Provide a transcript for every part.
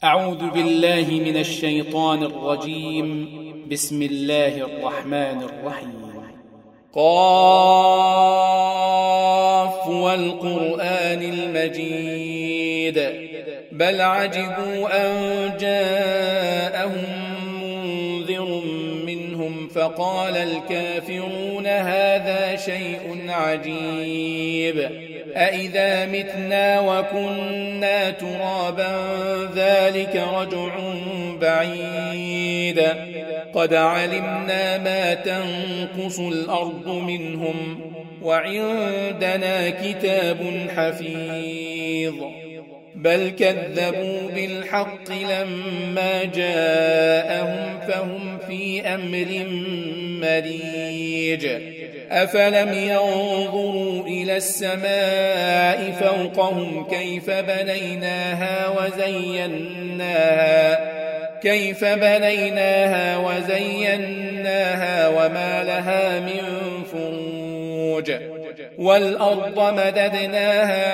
أعوذ بالله من الشيطان الرجيم. بسم الله الرحمن الرحيم. قاف والقرآن المجيد بل عجبوا أن جاءهم منذر منهم فقال الكافرون هذا شيء عجيب أإذا متنا وكنا ترابا ذلك رجع بعيد قد علمنا ما تنقص الأرض منهم وعندنا كتاب حفيظ بل كذبوا بالحق لما جاءهم فهم في أمر مريج أفلم ينظروا إلى السماء فوقهم كيف بنيناها وزيناها وما لها من فروج والأرض مددناها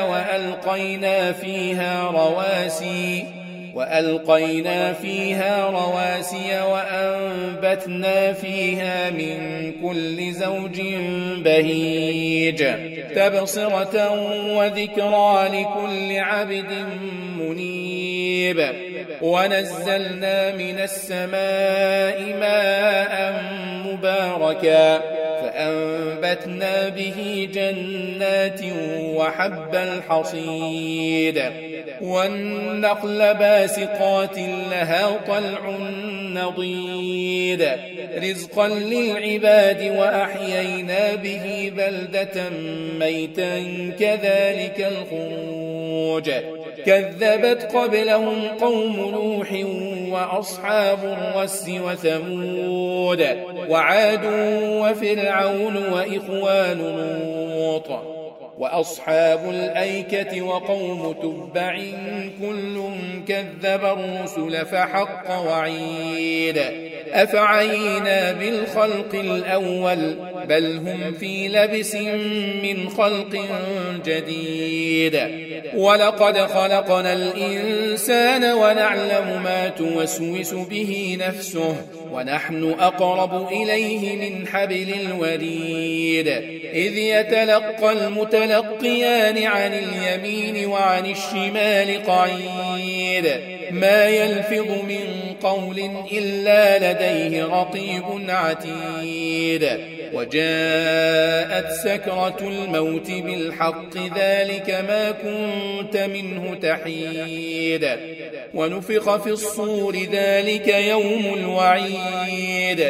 وألقينا فيها رواسي وأنبتنا فيها من كل زوج بهيج تبصرة وذكرى لكل عبد منيب ونزلنا من السماء ماء مباركا فأنبتنا به جنات وحب الحصيد والنخل باسقات لها طلع نضيد رزقا للعباد وأحيينا به بلدة ميتا كذلك الخروج كذبت قبلهم قوم نوح وأصحاب الرس وثمود وعاد وفرعون وإخوان لوط وأصحاب الأيكة وقوم تبع كل كذب الرسل فحق وعيد أفعينا بالخلق الأول بل هم في لبس من خلق جديد ولقد خلقنا الإنسان ونعلم ما توسوس به نفسه ونحن أقرب إليه من حبل الوريد إذ يتلقى المتلقيان عن اليمين وعن الشمال قعيد ما يلفظ من قول إلا لديه رقيب عتيد وجاءت سكرة الموت بالحق ذلك ما كنت منه تحيد ونفخ في الصور ذلك يوم الوعيد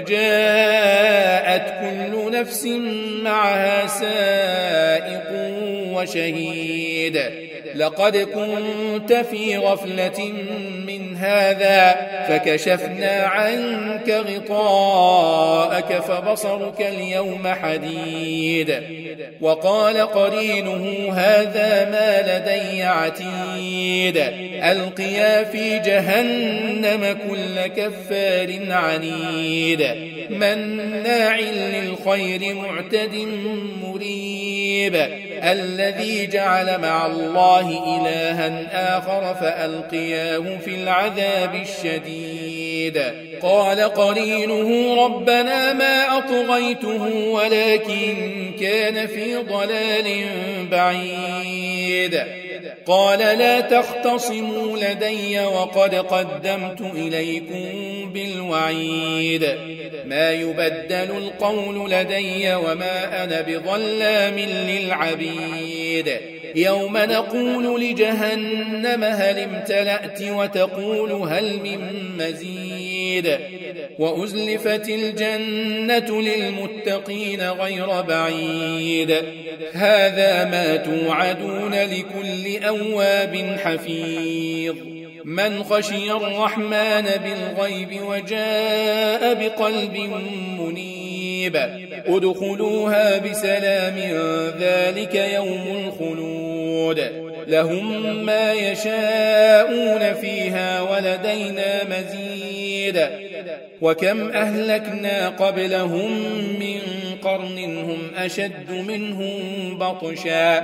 وجاءت كل نفس معها سائق وشهيد لقد كنت في غفلة من هذا فكشفنا عنك غطاءك فبصرك اليوم حديد وقال قرينه هذا ما لدي عتيد ألقيا في جهنم كل كفار عنيد مناع للخير معتد مريب الذي جعل مع الله إلها آخر فألقياه في العذاب الشديد قال قرينه ربنا ما أطغيته ولكن كان في ضلال بعيد قال لا تختصموا لدي وقد قدمت إليكم بالوعيد ما يبدل القول لدي وما أنا بظلام للعبيد يوم نقول لجهنم هل امتلأت وتقول هل من مزيد وأزلفت الجنة للمتقين غير بعيد هذا ما توعدون لكل أواب حفيظ من خشي الرحمن بالغيب وجاء بقلب منيب ادخلوها بسلام ذلك يوم الخلود لهم ما يشاءون فيها ولدينا مزيد وكم أهلكنا قبلهم من قرن هم أشد منهم بطشا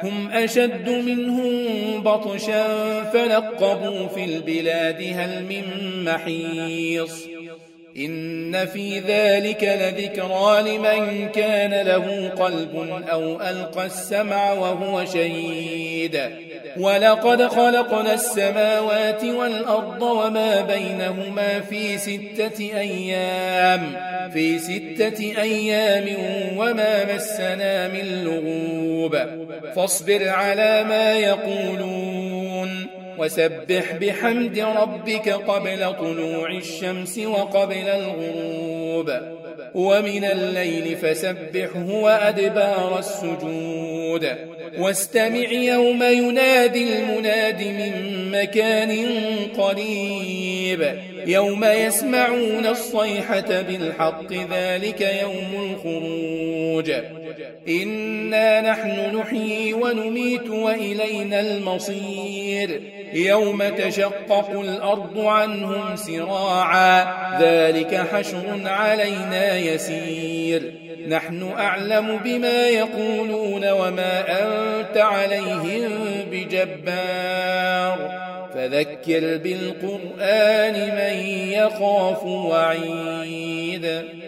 هم أشد منهم بطشا فنقبوا في البلاد هل من محيص إن في ذلك لذكرى لمن كان له قلب أو ألقى السمع وهو شهيد ولقد خلقنا السماوات والأرض وما بينهما في 6 أيام وما مسنا من لغوب فاصبر على ما يقولون وسبح بحمد ربك قبل طلوع الشمس وقبل الغروب ومن الليل فسبحه وأدبار السجود واستمع يوم ينادي المناد من مكان قريب يوم يسمعون الصيحة بالحق ذلك يوم الخروج إنا نحن نحيي ونميت وإلينا المصير يوم تشقق الأرض عنهم سراعا ذلك حشر علينا يسير نحن أعلم بما يقولون وما أنت عليهم بجبار فذكر بالقرآن من يخاف وعيد